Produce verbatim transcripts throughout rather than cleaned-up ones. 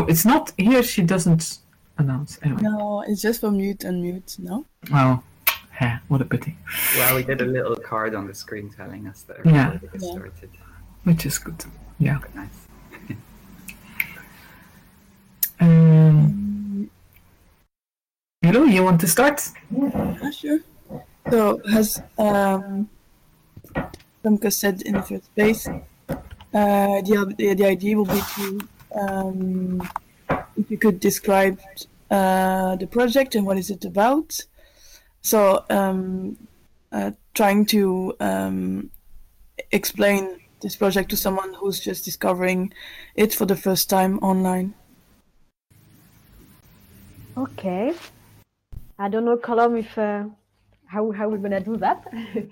Oh, it's not here. She doesn't announce anyway. No, it's just for mute and mute. No. Oh, yeah, what a pity. Well, we did a little card on the screen telling us that everybody Yeah. has Yeah. started. Which is good. Yeah. Quite nice. Um, Hello, you want to start? Yeah, sure. So, as um, Femke said in the first place, uh, the, the the idea will be to, um, if you could describe uh, the project and what is it about. So, um, uh, trying to um, explain this project to someone who's just discovering it for the first time online. Okay. I don't know, Colum, if uh, how how we're gonna do that.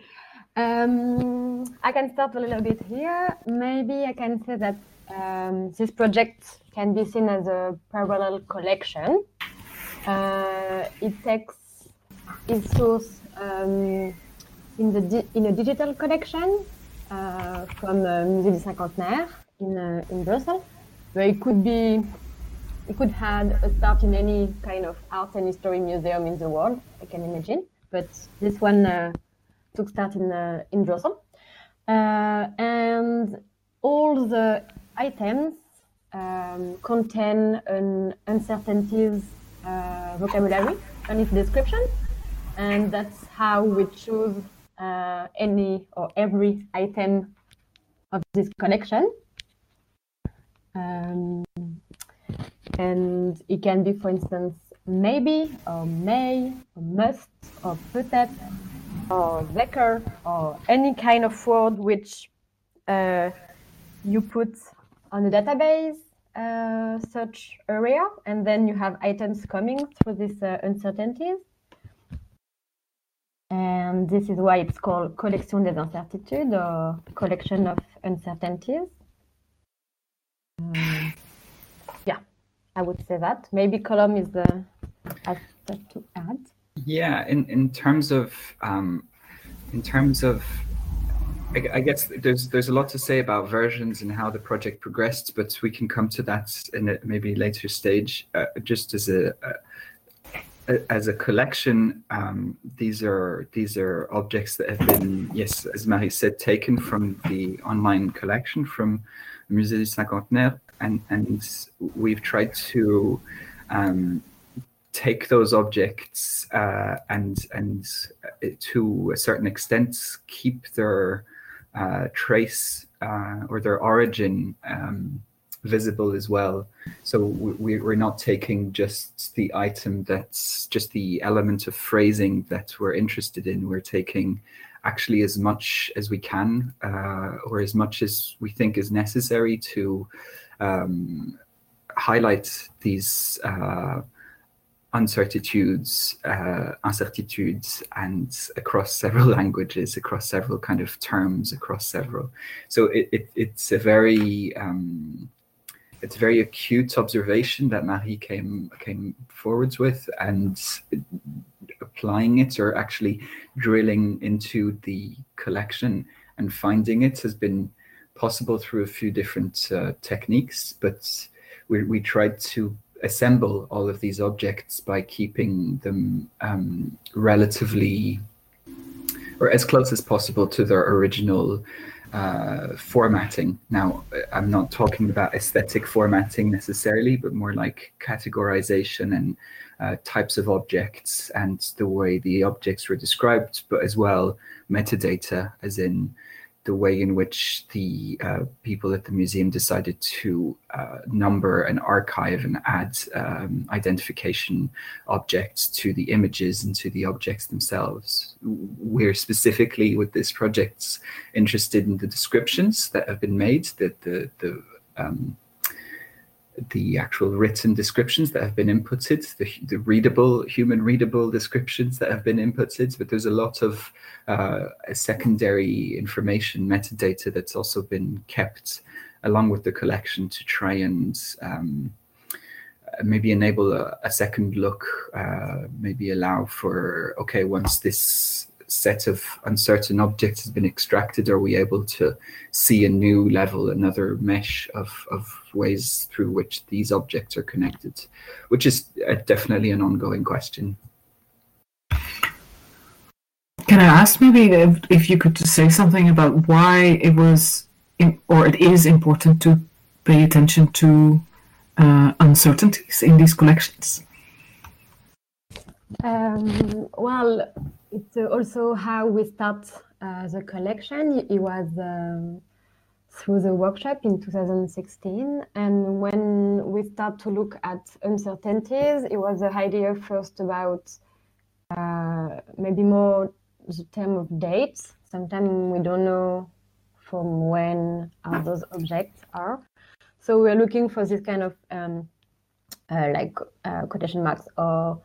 um, I can start a little bit here. Maybe I can say that um, this project can be seen as a parallel collection. Uh, it takes its source um, in the di- in a digital collection uh, from uh, Musée du Cinquantenaire in uh, in Brussels, where it could be. It could have a start in any kind of art and history museum in the world, I can imagine. But this one uh, took start in uh, in Brussels, uh, and all the items um, contain an uncertainties uh, vocabulary and its description, and that's how we choose uh, any or every item of this collection. Um, And it can be, for instance, maybe, or may, or must, or peut-être, or zeker, or any kind of word which uh, you put on a database uh, search area, and then you have items coming through these uh, uncertainties. And this is why it's called Collection des Incertitudes, or Collection of Uncertainties. Um, yeah. I would say that. Maybe Colum is the has that to add. Yeah, in, in terms of um, in terms of, I, I guess there's there's a lot to say about versions and how the project progressed, but we can come to that in a maybe later stage. Uh, just as a, a as a collection, um, these are these are objects that have been, yes, as Marie said, taken from the online collection from Musée du Cinquantenaire. And, and we've tried to um, take those objects uh, and and to a certain extent keep their uh, trace uh, or their origin um, visible as well. So we, we're not taking just the item that's just the element of phrasing that we're interested in. We're taking actually as much as we can uh, or as much as we think is necessary to Um, highlight these uh, uncertitudes, uh, incertitudes, and across several languages, across several kind of terms, across several. So it, it, it's a very um, it's a very acute observation that Marie came came forwards with, and applying it or actually drilling into the collection and finding it has been possible through a few different uh, techniques, but we, we tried to assemble all of these objects by keeping them um, relatively or as close as possible to their original uh, formatting. Now, I'm not talking about aesthetic formatting necessarily, but more like categorization and uh, types of objects and the way the objects were described, but as well metadata, as in the way in which the uh, people at the museum decided to uh, number and archive and add um, identification objects to the images and to the objects themselves. We're specifically with this project interested in the descriptions that have been made, that the the um, the actual written descriptions that have been inputted, the, the readable, human readable descriptions that have been inputted, but there's a lot of uh, secondary information, metadata that's also been kept along with the collection to try and um, maybe enable a, a second look, uh, maybe allow for, okay, once this set of uncertain objects has been extracted, are we able to see a new level, another mesh of, of ways through which these objects are connected, which is uh, definitely an ongoing question. Can I ask maybe if, if you could say something about why it was, in, or it is important to pay attention to uh, uncertainties in these collections? Um, well, it's also how we start uh, the collection. It was um, through the workshop in two thousand sixteen, and when we start to look at uncertainties, it was the idea first about uh, maybe more the term of dates. Sometimes we don't know from when uh, those objects are. So we're looking for this kind of um, uh, like uh, quotation marks or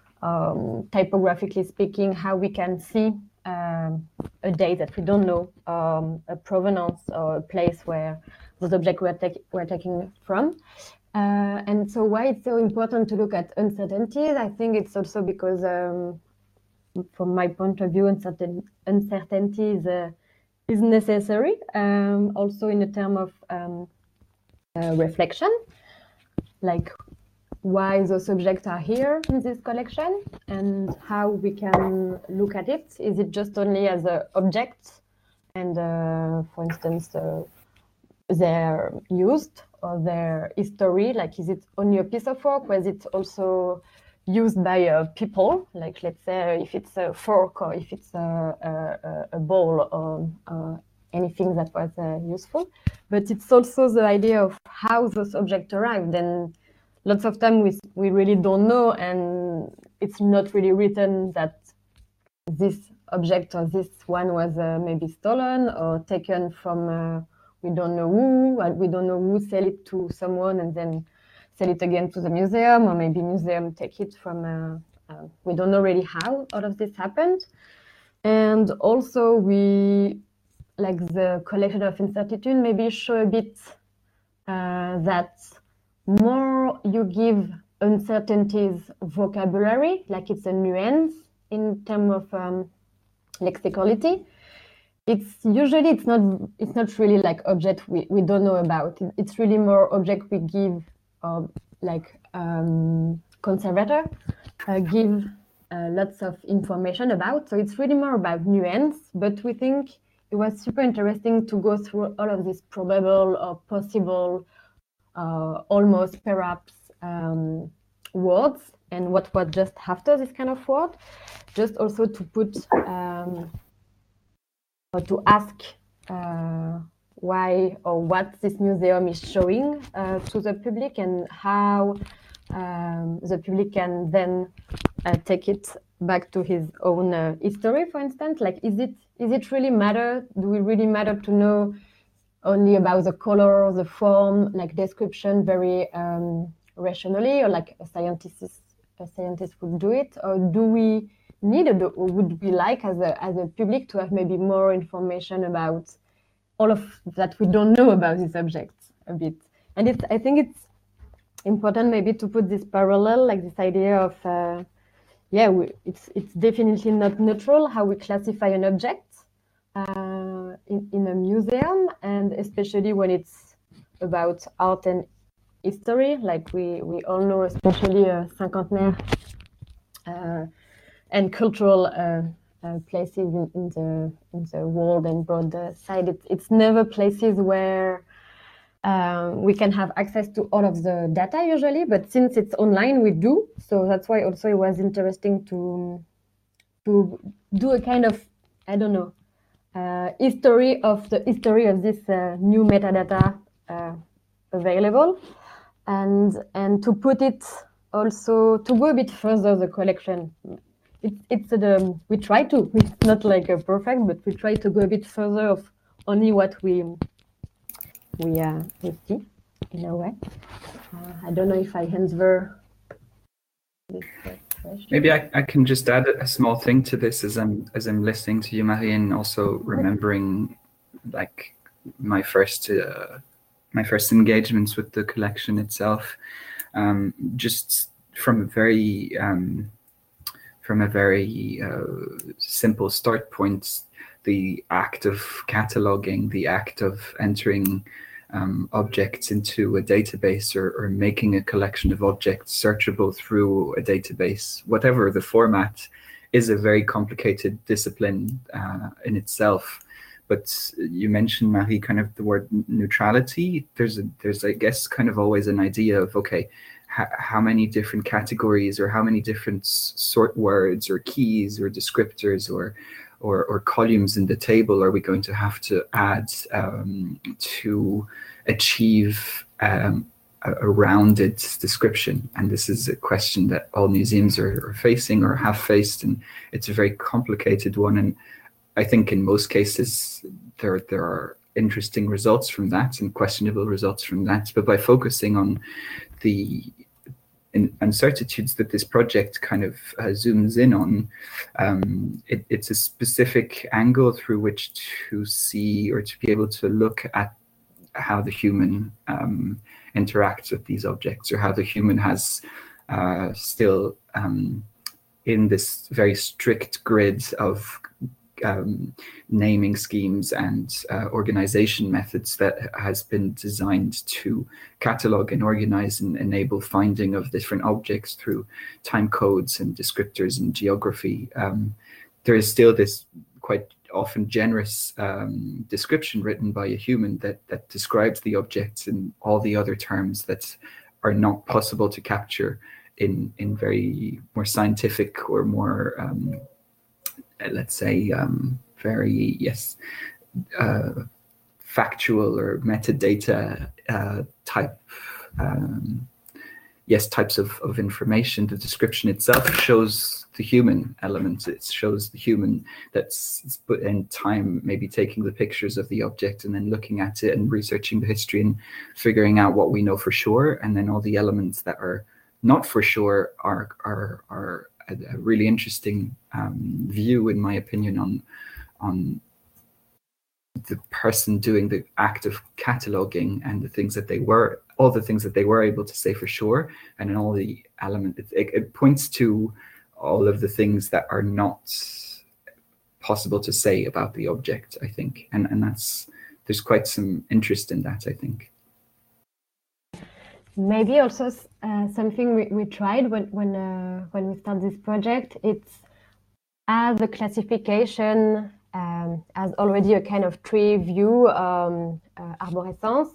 um, typographically speaking, how we can see um, a date that we don't know, um, a provenance or a place where those objects were, take, were taken from. Uh, and so why it's so important to look at uncertainties, I think it's also because um, from my point of view, uncertain, uncertainty is, uh, is necessary, um, also in the term of um, uh, reflection, like why those objects are here in this collection and how we can look at it. Is it just only as an object and, uh, for instance, uh, they're used or their history, like is it only a piece of work, or is it also used by uh, people, like let's say if it's a fork or if it's a, a, a bowl or uh, anything that was uh, useful. But it's also the idea of how those objects arrived, and lots of time we, we really don't know, and it's not really written that this object or this one was uh, maybe stolen or taken from uh, we don't know who, we don't know who sell it to someone and then sell it again to the museum, or maybe museum take it from, uh, uh, we don't know really how all of this happened. And also we, like the collection of incertitude, maybe show a bit uh, that more you give uncertainties vocabulary, like it's a nuance in terms of um, lexicality, it's usually it's not it's not really like object we, we don't know about. It's really more object we give, uh, like um, conservator uh, give uh, lots of information about. So it's really more about nuance. But we think it was super interesting to go through all of these probable or possible, uh, almost perhaps um, words and what was just after this kind of word. Just also to put. Um, or to ask uh, why or what this museum is showing uh, to the public, and how um, the public can then uh, take it back to his own uh, history, for instance. Like, is it is it really matter? Do we really matter to know only about the color, the form, like description very um, rationally, or like a scientist, a scientist would do it? Or do we needed, or would we like as a as a public to have maybe more information about all of that we don't know about these objects a bit? And it's I think it's important maybe to put this parallel, like this idea of uh, yeah, we, it's it's definitely not neutral how we classify an object uh, in in a museum, and especially when it's about art and history, like we we all know, especially uh, cinquantenaire. Uh, and cultural uh, uh, places in, in the in the world and broad side. It's, it's never places where um, we can have access to all of the data usually, but since it's online, we do. So that's why also it was interesting to to do a kind of, I don't know, uh, history of the history of this uh, new metadata uh, available, and and to put it also to go a bit further the collection. It's, it's the, we try to, it's not like a perfect, but we try to go a bit further of only what we we, uh, we see in a way. Uh, I don't know if I answer this question. Maybe I, I can just add a small thing to this as I'm as I'm listening to you, Marie, and also remembering like my first uh, my first engagements with the collection itself, um, just from a very um, from a very uh, simple start point, the act of cataloging, the act of entering um, objects into a database, or, or making a collection of objects searchable through a database, whatever the format, is a very complicated discipline uh, in itself. But you mentioned, Marie, kind of the word neutrality. There's, a, there's I guess, kind of always an idea of, okay, how many different categories or how many different sort words or keys or descriptors or or, or columns in the table are we going to have to add um, to achieve um, a, a rounded description? And this is a question that all museums are, are facing or have faced, and it's a very complicated one. And I think in most cases there there are interesting results from that and questionable results from that. But by focusing on the uncertainties that this project kind of uh, zooms in on, um, it, it's a specific angle through which to see or to be able to look at how the human um, interacts with these objects, or how the human has uh, still um, in this very strict grid of Um, naming schemes and uh, organization methods that has been designed to catalog and organize and enable finding of different objects through time codes and descriptors and geography. Um, there is still this quite often generous um, description written by a human that, that describes the objects in all the other terms that are not possible to capture in, in very more scientific or more um, let's say, um, very, yes, uh, factual or metadata uh, type, um, yes, types of, of information. The description itself shows the human element. It shows the human that's put in time, maybe taking the pictures of the object and then looking at it and researching the history and figuring out what we know for sure. And then all the elements that are not for sure are, are, are a, a really interesting um, view, in my opinion, on on the person doing the act of cataloging and the things that they were, all the things that they were able to say for sure, and in all the elements. It, it points to all of the things that are not possible to say about the object, I think, and and that's there's quite some interest in that, I think. Maybe also uh, something we, we tried when when uh, when we start this project. It's as a classification, um, as already a kind of tree view um, uh, arborescence.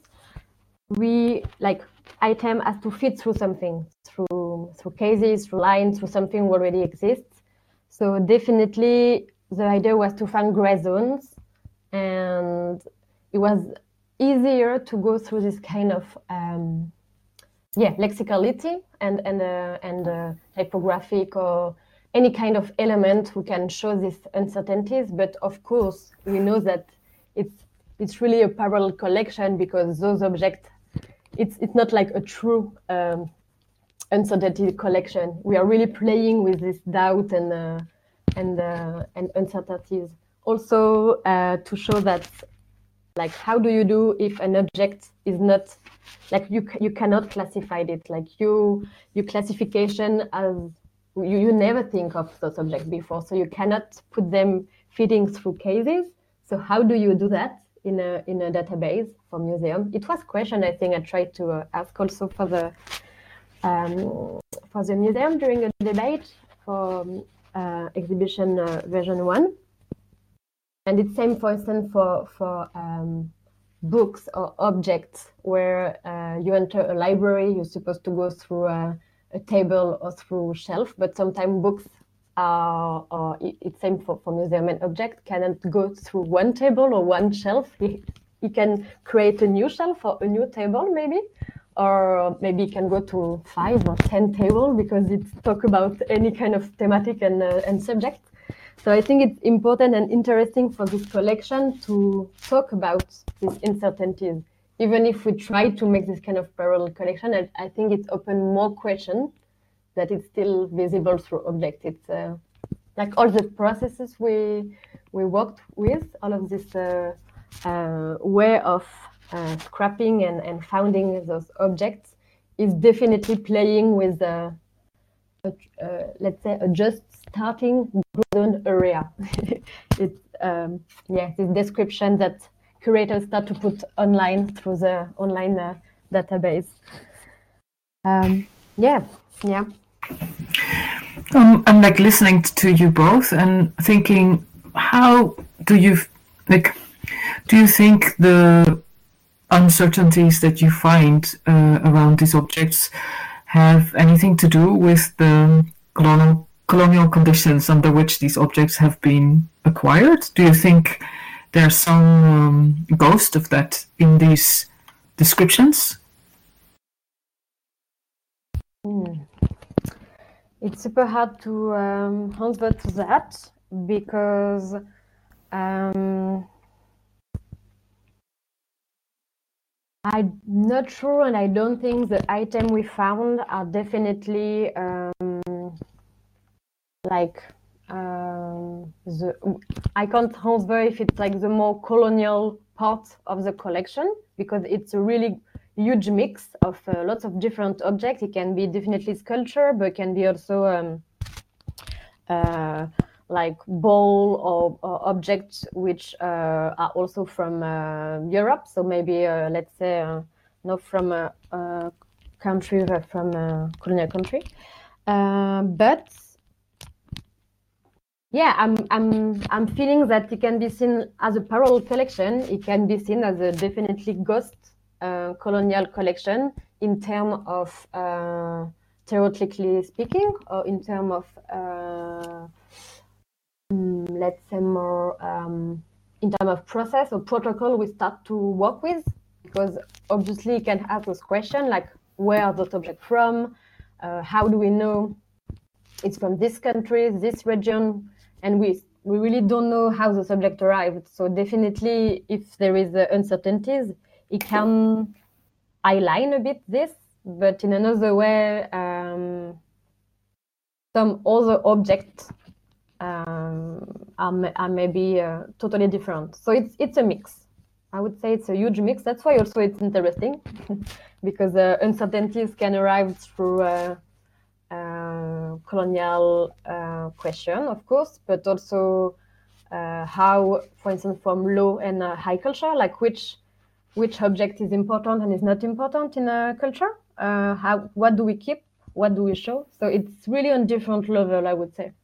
We like item has to fit through something, through through cases, through lines, through something already exists. So definitely the idea was to find gray zones, and it was easier to go through this kind of um, yeah, lexicality and and uh, and uh, typographic or any kind of element who can show these uncertainties. But of course, we know that it's it's really a parallel collection, because those objects, it's it's not like a true um, uncertainty collection. We are really playing with this doubt and uh, and uh, and uncertainties. Also, uh, to show that, like, how do you do if an object is not, like, you you cannot classify it, like you you classification as you, you never think of those objects before, so you cannot put them fitting through cases. So how do you do that in a in a database for museum? It was a question I think I tried to uh, ask also for the um, for the museum during a debate for uh, exhibition uh, version one. And it's same, for instance, for for um, books or objects where uh, you enter a library, you're supposed to go through a, a table or through shelf, but sometimes books are, or it, it's same for, for museum and object, cannot go through one table or one shelf. You, you can create a new shelf or a new table maybe, or maybe you can go to five or ten tables because it's talk about any kind of thematic and, uh, and subject. So I think it's important and interesting for this collection to talk about these uncertainties. Even if we try to make this kind of parallel collection, I, I think it's open more questions that it's still visible through objects. It's uh, like all the processes we we worked with, all of this uh, uh, way of uh, scrapping and, and finding those objects is definitely playing with uh, a, uh, let's say, a just starting growth area. It's um, yeah, this description that curators start to put online through the online uh, database. Um, yeah, yeah. Um, I'm like listening to you both and thinking, how do you like? Do you think the uncertainties that you find uh, around these objects have anything to do with the colonial colonial conditions under which these objects have been acquired? Do you think there's some um, ghost of that in these descriptions? Hmm. It's super hard to um, answer to that because um, I'm not sure, and I don't think the item we found are definitely um, like um, the. I can't answer if it's like the more colonial part of the collection because it's a really huge mix of uh, lots of different objects. It can be definitely sculpture, but it can be also um, uh, like bowl or, or objects which uh, are also from uh, Europe. So maybe uh, let's say uh, not from a, a country, but from a colonial country. Uh, but yeah, I'm I'm I'm feeling that it can be seen as a parallel collection. It can be seen as a definitely ghost uh, colonial collection in terms of uh, theoretically speaking, or in terms of uh, um, let's say more um, in terms of process or protocol we start to work with, because obviously you can ask those questions like where are those objects from, uh, how do we know it's from this country, this region, and we we really don't know how the subject arrived. So definitely, if there is uh, uncertainties, it can align a bit this, but in another way, um, some other objects um, are, are maybe uh, totally different. So it's it's a mix. I would say it's a huge mix. That's why also it's interesting because uh, uncertainties can arrive through uh, uh, colonial uh, question, of course, but also uh, how, for instance, from law and uh, high culture, like which which object is important and is not important in a culture. Uh, how what do we keep? What do we show? So it's really on different level, I would say.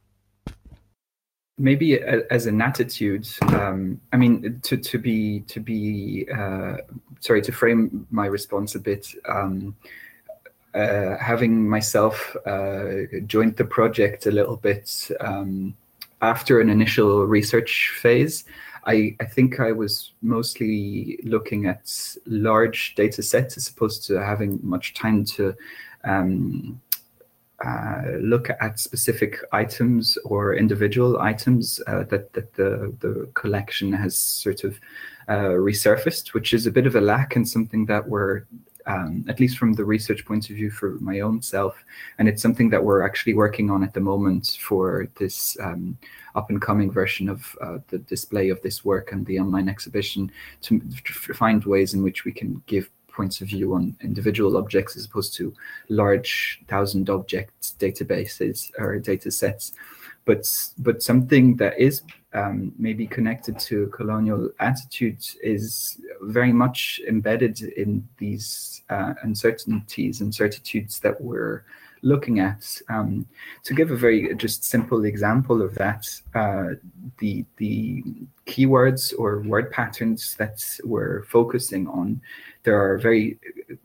Maybe a, as an attitude, um, I mean, to to be to be uh, sorry to frame my response a bit. Um, uh, having myself uh, joined the project a little bit um, after an initial research phase, I, I think I was mostly looking at large data sets as opposed to having much time to um, Uh, look at specific items or individual items uh, that, that the, the collection has sort of uh, resurfaced, which is a bit of a lack and something that we're, um, at least from the research point of view for my own self, and it's something that we're actually working on at the moment for this um, up-and-coming version of uh, the display of this work and the online exhibition, to, to find ways in which we can give points of view on individual objects as opposed to large thousand objects databases or data sets, but but something that is um, maybe connected to colonial attitudes is very much embedded in these uh, uncertainties and certitudes that we're looking at. Um, to give a very just simple example of that, uh, the the keywords or word patterns that we're focusing on, there are very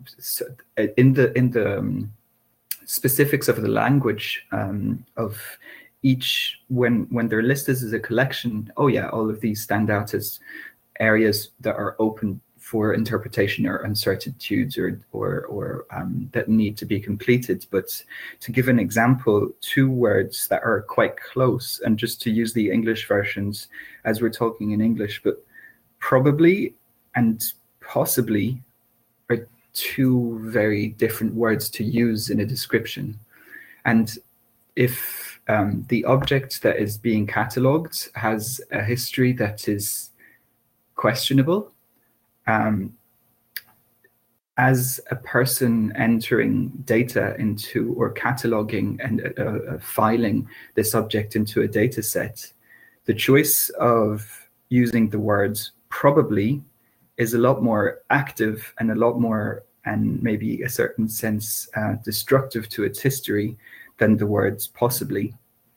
in the in the um, specifics of the language um, of each, when when they're listed as a collection. Oh yeah, all of these stand out as areas that are open for interpretation or uncertainties or or or um, that need to be completed. But to give an example, two words that are quite close, and just to use the English versions as we're talking in English, but probably and possibly are two very different words to use in a description. And if um, the object that is being catalogued has a history that is questionable, um, as a person entering data into or cataloging and uh, uh, filing this object into a data set, the choice of using the words probably is a lot more active and a lot more, and maybe a certain sense, uh, destructive to its history than the words possibly.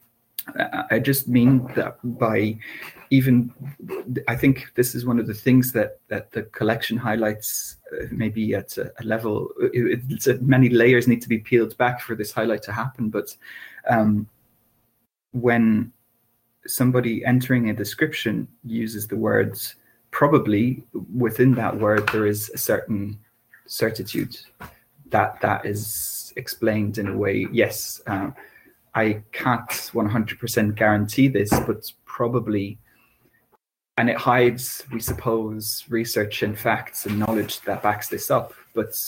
I just mean that by even, I think this is one of the things that, that the collection highlights, uh, maybe at a, a level, it, it's a, many layers need to be peeled back for this highlight to happen. But um, when somebody entering a description uses the words probably, within that word there is a certain certitude that that is explained in a way. Yes, uh, I can't one hundred percent guarantee this, but probably, and it hides, we suppose, research and facts and knowledge that backs this up. But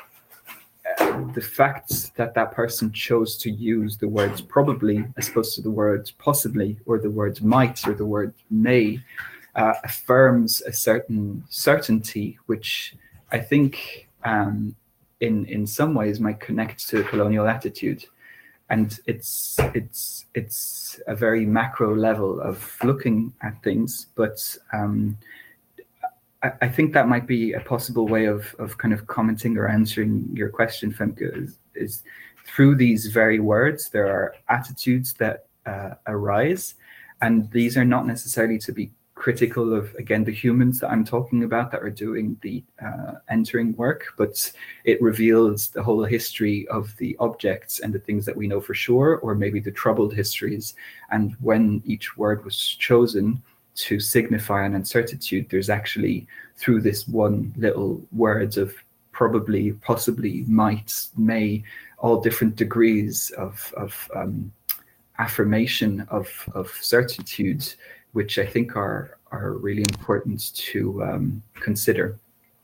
uh, the fact that that person chose to use the words probably as opposed to the word possibly, or the word might, or the word may, uh, affirms a certain certainty, which I think um, in in some ways might connect to a colonial attitude. And it's it's it's a very macro level of looking at things, but um, I, I think that might be a possible way of of kind of commenting or answering your question, Femke, is, is through these very words there are attitudes that uh, arise, and these are not necessarily to be critical of, again, the humans that I'm talking about that are doing the uh, entering work, but it reveals the whole history of the objects and the things that we know for sure, or maybe the troubled histories. And when each word was chosen to signify an uncertitude, there's actually, through this one little words of probably, possibly, might, may, all different degrees of, of um, affirmation of, of certitude, which I think are are really important to um, consider.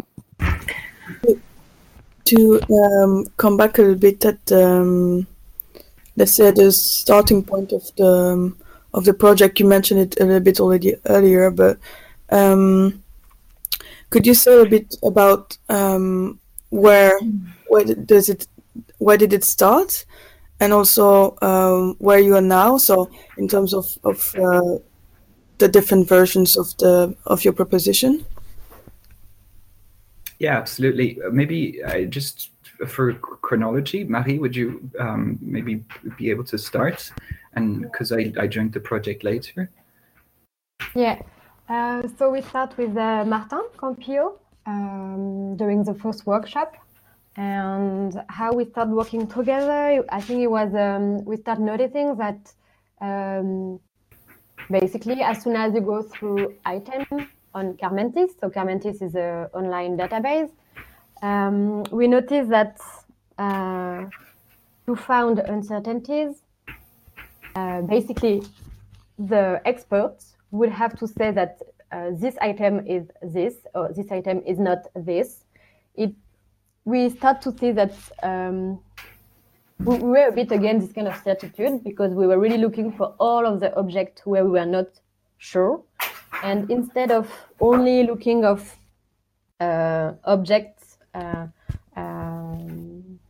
To um, come back a little bit at, um, let's say, the starting point of the um, of the project, you mentioned it a little bit already earlier, but um, could you say a bit about um, where where does it where did it start, and also um, where you are now? So in terms of of uh, the different versions of the of your proposition. Yeah, absolutely. Maybe I just for chronology, Marie, would you um, maybe be able to start? And because I, I joined the project later. Yeah. Uh, so we start with uh, Martin Campillo um, during the first workshop, and how we start working together. I think it was um, we start noticing that. Um, Basically, as soon as you go through item on Carmentis, so Carmentis is an online database, um, we notice that uh, to found uncertainties, uh, basically the experts would have to say that uh, this item is this, or this item is not this. It, we start to see that um, we were a bit against this kind of certitude, because we were really looking for all of the objects where we were not sure. And instead of only looking of uh, objects, uh, um,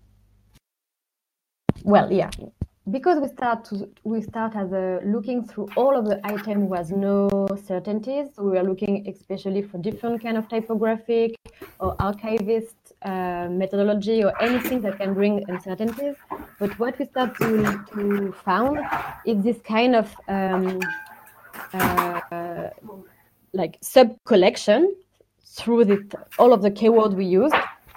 well, yeah, because we start to we start as a looking through all of the item was no certainties. So we were looking especially for different kind of typographic or archivist uh, methodology, or anything that can bring uncertainties. But what we start to, to found is this kind of um, uh, like sub collection through the, all of the keywords we used.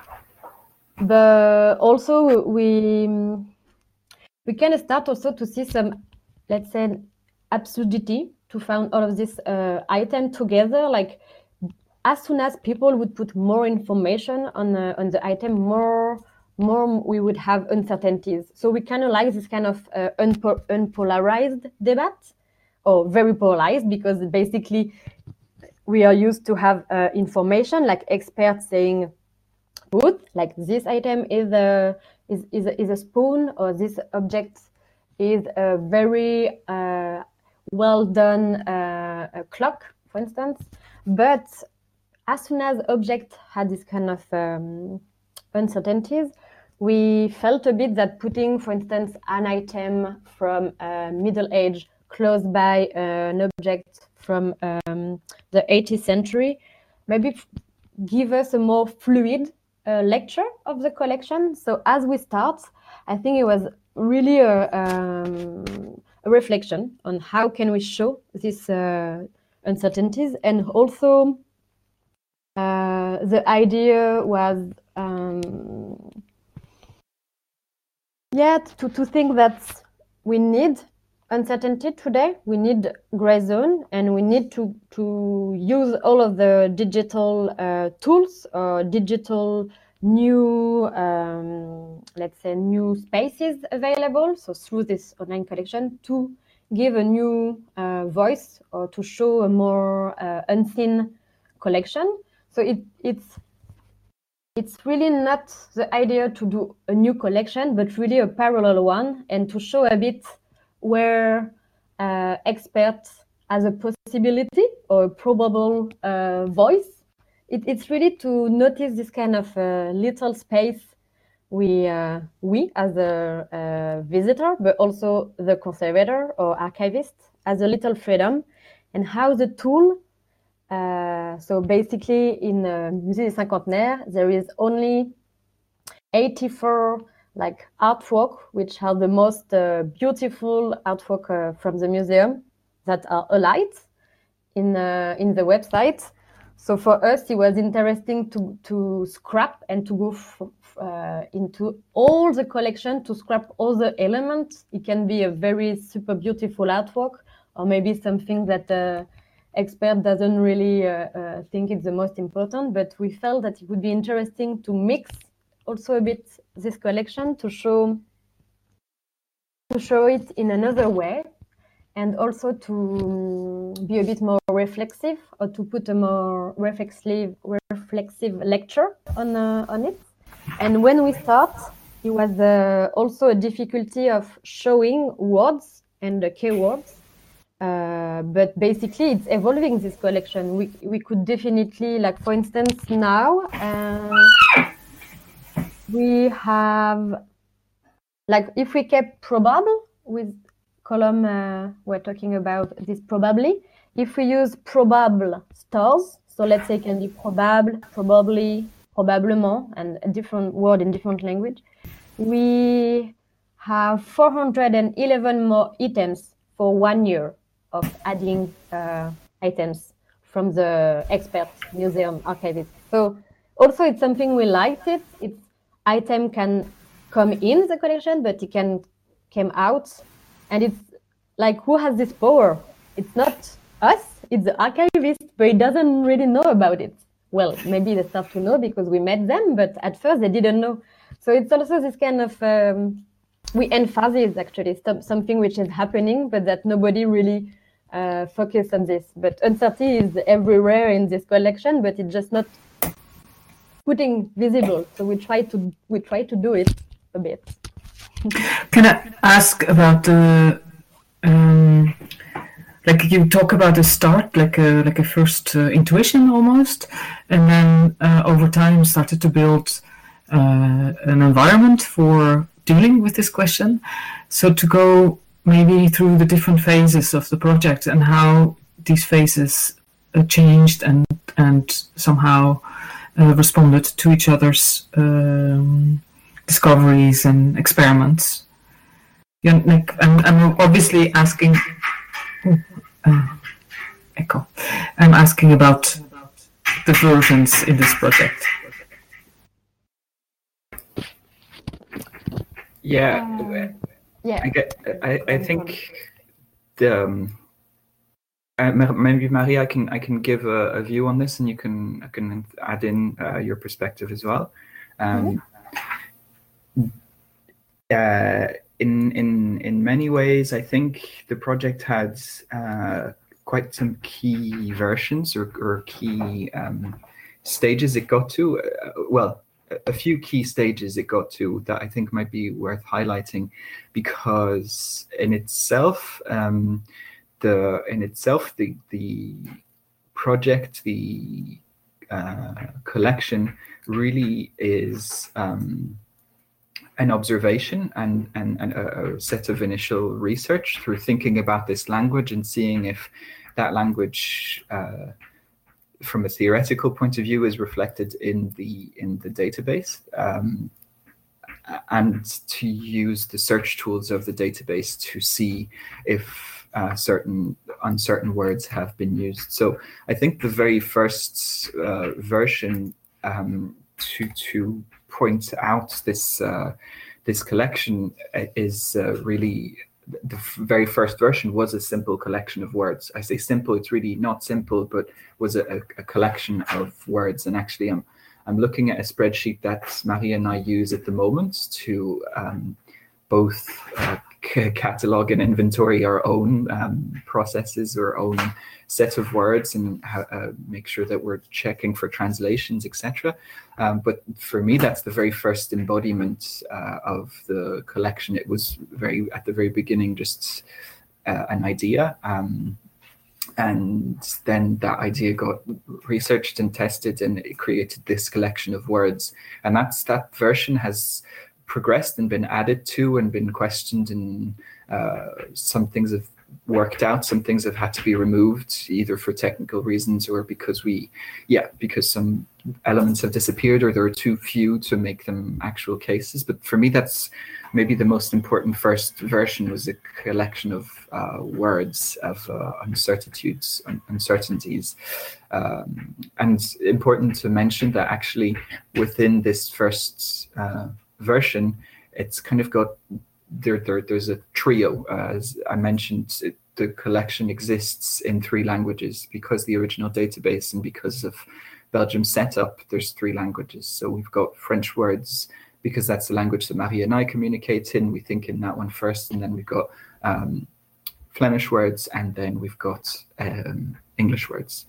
But also we we kind of start also to see some, let's say, absurdity to find all of this uh, item together. Like as soon as people would put more information on the, on the item, more more we would have uncertainties. So we kind of like this kind of uh, unpo- unpolarized debate, or very polarized, because basically we are used to have uh, information like experts saying, good, like this item is a is is a, is a spoon, or this object is a very uh, well done uh, a clock, for instance. But as soon as object had this kind of um, uncertainties, we felt a bit that putting, for instance, an item from uh, Middle Age close by uh, an object from um, the eighteenth century maybe give us a more fluid uh, lecture of the collection. So as we start, I think it was really a, um, a reflection on how can we show these uh, uncertainties, and also uh, the idea was um, yeah to, to think that we need uncertainty today, we need gray zone, and we need to, to use all of the digital uh, tools or digital new, um, let's say, new spaces available. So through this online collection to give a new uh, voice or to show a more uh, unseen collection. So it, it's it's really not the idea to do a new collection, but really a parallel one, and to show a bit where uh, experts as a possibility or a probable uh, voice. It, it's really to notice this kind of uh, little space we, uh, we as a uh, visitor, but also the conservator or archivist, as a little freedom, and how the tool. Uh, so basically, in uh, Musée des Cinquantenaires, there is only eighty-four like artwork, which are the most uh, beautiful artwork uh, from the museum that are alight in uh, in the website. So for us, it was interesting to to scrap and to go f- uh, into all the collection, to scrap all the elements. It can be a very super beautiful artwork, or maybe something that uh, expert doesn't really uh, uh, think it's the most important, but we felt that it would be interesting to mix also a bit this collection to show to show it in another way, and also to be a bit more reflexive, or to put a more reflexive reflexive lecture on uh, on it. And when we start, it was uh, also a difficulty of showing words and the keywords. Uh, but basically, it's evolving, this collection. We we could definitely, like, for instance, now uh, we have, like, if we kept probable with column, uh, we're talking about this probably. If we use probable stars, so let's say it can be probable, probably, probablement, and a different word in different language, we have four hundred eleven more items for one year of adding uh, items from the expert museum archivist. So also it's something we liked it. It's item can come in the collection, but it can come out. And it's like, who has this power? It's not us, it's the archivist, but he doesn't really know about it. Well, maybe they start to know because we met them, but at first they didn't know. So it's also this kind of, um, we emphasize actually something which is happening, but that nobody really uh, focus on this. But uncertainty is everywhere in this collection, but it's just not putting visible. So we try to we try to do it a bit. Can I ask about the um, like you talk about the start, like a like a first uh, intuition almost, and then uh, over time started to build uh, an environment for dealing with this question. So to go maybe through the different phases of the project and how these phases uh, changed and and somehow uh, responded to each other's um, discoveries and experiments. Yeah, like, I'm, I'm obviously asking. Oh, uh, echo. I'm asking about the versions in this project. Yeah, Um, yeah. I get. I, I think the um, uh, maybe Maria, I can I can give a, a view on this, and you can I can add in uh, your perspective as well. Um, mm-hmm. uh, in in in many ways, I think the project had uh, quite some key versions or, or key um, stages it got to. Uh, well. A few key stages it got to that I think might be worth highlighting, because in itself, um, the in itself the the project, the uh, collection really is um, an observation and, and, and a, a set of initial research through thinking about this language and seeing if that language, uh, from a theoretical point of view, is reflected in the in the database, um, and to use the search tools of the database to see if uh, certain uncertain words have been used. So I think the very first uh, version um, to to point out this uh, this collection is uh, really. The very first version was a simple collection of words. I say simple, it's really not simple, but was a, a collection of words. And actually, I'm I'm looking at a spreadsheet that Marie and I use at the moment to um, both uh, c- catalog and inventory our own um, processes, our own set of words, and uh, make sure that we're checking for translations, et cetera. Um, but for me, that's the very first embodiment uh, of the collection. It was very at the very beginning, just uh, an idea. Um, and then that idea got researched and tested, and it created this collection of words. And that's that version has progressed and been added to and been questioned, and uh, some things have worked out, some things have had to be removed, either for technical reasons or because we, yeah, because some elements have disappeared or there are too few to make them actual cases. But for me, that's maybe the most important first version, was a collection of uh, words, of uh, uncertitudes, un- uncertainties. Um, and important to mention that actually within this first uh, version, it's kind of got There, there, there's a trio. Uh, as I mentioned, it, the collection exists in three languages because the original database and because of Belgium's setup, there's three languages. So we've got French words because that's the language that Marie and I communicate in. We think in that one first, and then we've got um, Flemish words, and then we've got um, English words.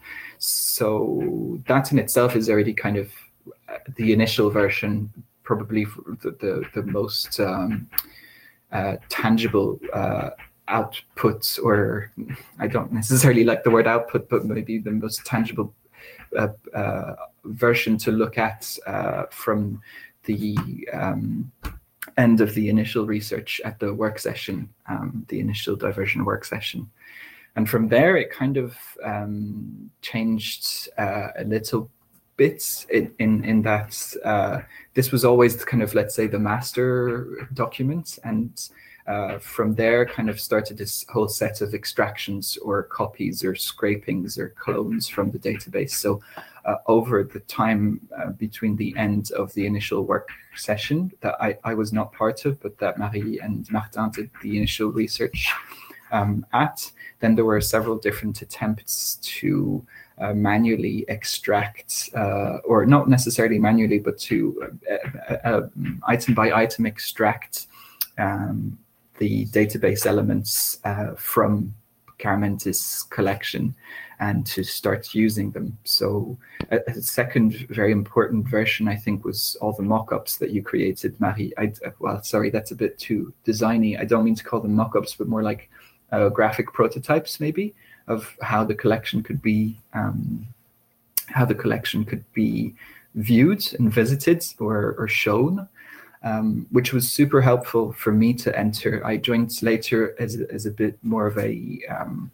So that in itself is already kind of the initial version, probably the, the, the most... Um, Uh, tangible uh, output, or I don't necessarily like the word output, but maybe the most tangible uh, uh, version to look at uh, from the um, end of the initial research at the work session, um, the initial diversion work session. And from there, it kind of um, changed uh, a little bit in, in, in that uh, this was always kind of, let's say, the master document. And uh, from there kind of started this whole set of extractions or copies or scrapings or clones from the database. So uh, over the time uh, between the end of the initial work session that I, I was not part of, but that Marie and Martin did the initial research um, at, then there were several different attempts to Uh, manually extract, uh, or not necessarily manually, but to uh, uh, uh, item by item extract um, the database elements uh, from Carmentis collection and to start using them. So a, a second very important version, I think, was all the mock-ups that you created, Marie. I, well, sorry, that's a bit too designy. I don't mean to call them mock-ups, but more like uh, graphic prototypes, maybe, of how the collection could be, um, how the collection could be viewed and visited or, or shown, um, which was super helpful for me to enter. I joined later as, as a bit more of a, um,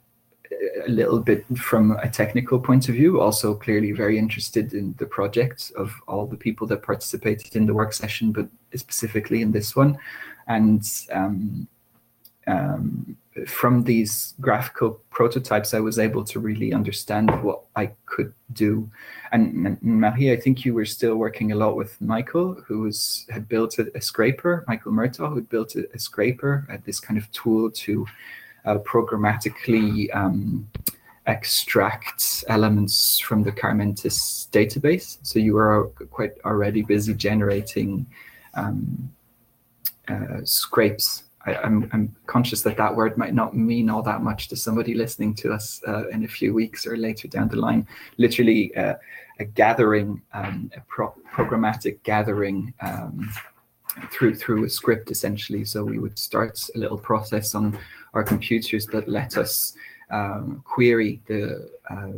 a little bit from a technical point of view, also clearly very interested in the project of all the people that participated in the work session, but specifically in this one. And um, um, from these graphical prototypes, I was able to really understand what I could do. And Marie, I think you were still working a lot with Michael, who was, had built a, a scraper, Michael Murtaugh, who had built a, a scraper, uh, this kind of tool to uh, programmatically um, extract elements from the Carmentis database. So you were quite already busy generating um, uh, scrapes. I, I'm, I'm conscious that that word might not mean all that much to somebody listening to us uh, in a few weeks or later down the line. Literally uh, a gathering, um, a pro programmatic gathering um, through through a script, essentially. So we would start a little process on our computers that let us um, query the uh,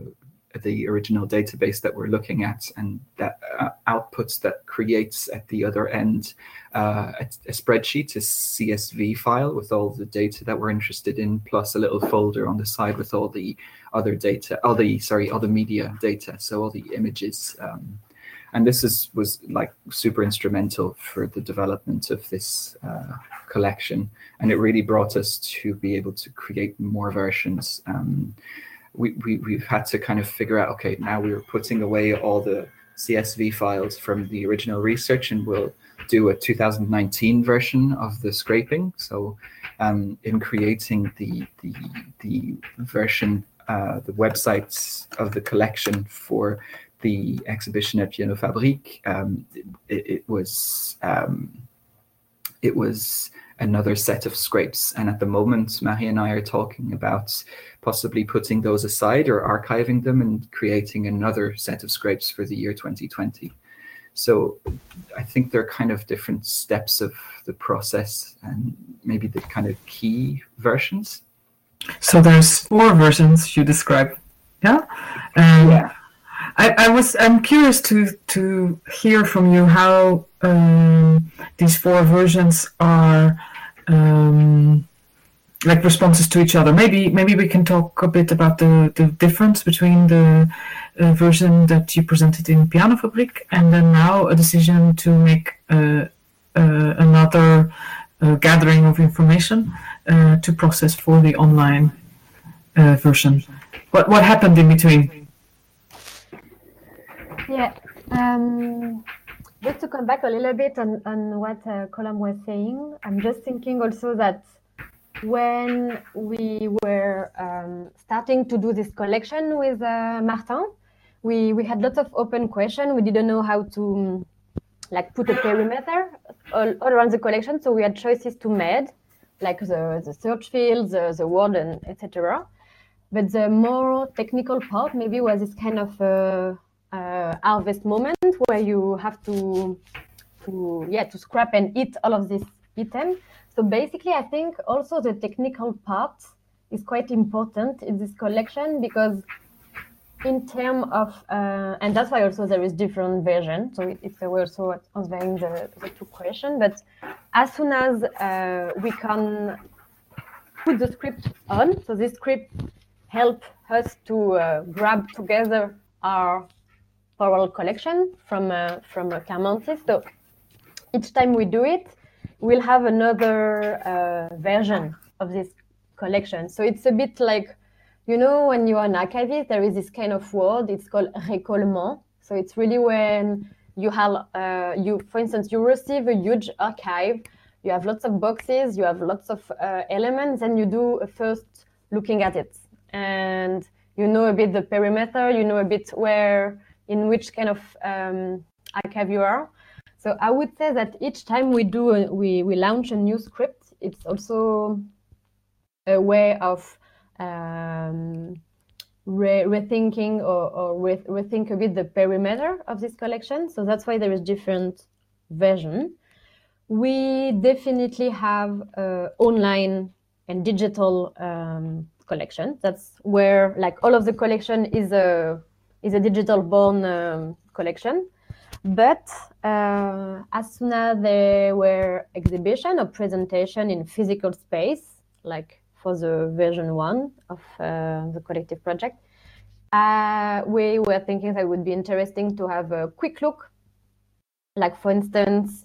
the original database that we're looking at, and that uh, outputs that creates at the other end uh, a, a spreadsheet, a C S V file with all the data that we're interested in, plus a little folder on the side with all the other data, all the sorry, all the media data, so all the images. Um, and this is was like super instrumental for the development of this uh, collection, and it really brought us to be able to create more versions. Um, We, we, we've had to kind of figure out, okay, now we're putting away all the C S V files from the original research, and we'll do a two thousand nineteen version of the scraping. So um, in creating the, the, the version, uh, the websites of the collection for the exhibition at Piano Fabrique, um, it, it was um, it was another set of scrapes. And at the moment, Marie and I are talking about possibly putting those aside or archiving them and creating another set of scrapes for the year twenty twenty. So I think they're kind of different steps of the process and maybe the kind of key versions. So there's four versions you describe, yeah? Um, yeah. I, I was, I'm curious to, to hear from you how um, these four versions are um, like responses to each other. Maybe maybe we can talk a bit about the, the difference between the uh, version that you presented in Piano Fabrique and then now a decision to make uh, uh, another uh, gathering of information uh, to process for the online uh, version. What what happened in between? Yeah, um, just to come back a little bit on, on what uh, Colm was saying, I'm just thinking also that when we were um, starting to do this collection with uh, Martin, we, we had lots of open questions. We didn't know how to like put a perimeter all, all around the collection, so we had choices to make, like the, the search fields, the, the word, and et cetera. But the more technical part maybe was this kind of uh, uh, harvest moment where you have to, to yeah, to scrap and eat all of these items. So basically, I think also the technical part is quite important in this collection because in terms of, uh, and that's why also there is different version. So it, it's also answering the, the two questions. But as soon as uh, we can put the script on, so this script help us to uh, grab together our oral collection from uh, from uh, Carmentis. So each time we do it, we'll have another uh, version of this collection. So it's a bit like, you know, when you're an archivist, there is this kind of word, it's called récollement. So it's really when you have, uh, you, for instance, you receive a huge archive, you have lots of boxes, you have lots of uh, elements, and you do a first looking at it. And you know a bit the perimeter, you know a bit where, in which kind of um, archive you are. So I would say that each time we do, a, we, we launch a new script, it's also a way of um, re rethinking or, or re rethink a bit the perimeter of this collection. So that's why there is different version. We definitely have uh, online and digital um, collection. That's where like all of the collection is a is a digital born um, collection. But uh, as soon as there were exhibition or presentation in physical space, like for the version one of uh, the collective project, uh, we were thinking that it would be interesting to have a quick look. Like for instance,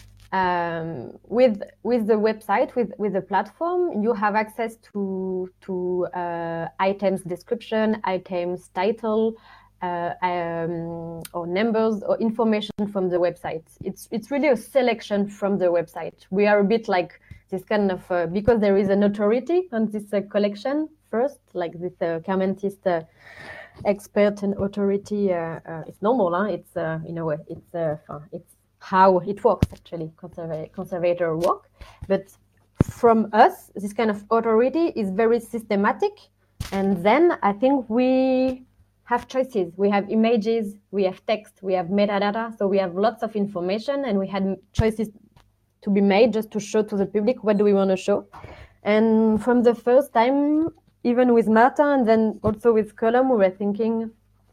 um, with with the website, with with the platform, you have access to to uh, items description, items title. Uh, um, or numbers or information from the website. It's it's really a selection from the website. We are a bit like this kind of, uh, because there is an authority on this uh, collection first, like this uh, Carmentis uh, expert and authority, uh, uh, it's normal, huh? It's uh, in a way, it's, uh, it's how it works actually, conserva conservator work. But from us, this kind of authority is very systematic. And then I think we have choices. We have images, we have text, we have metadata. So we have lots of information and we had choices to be made just to show to the public what do we want to show. And from the first time, even with Martin and then also with Colm, we were thinking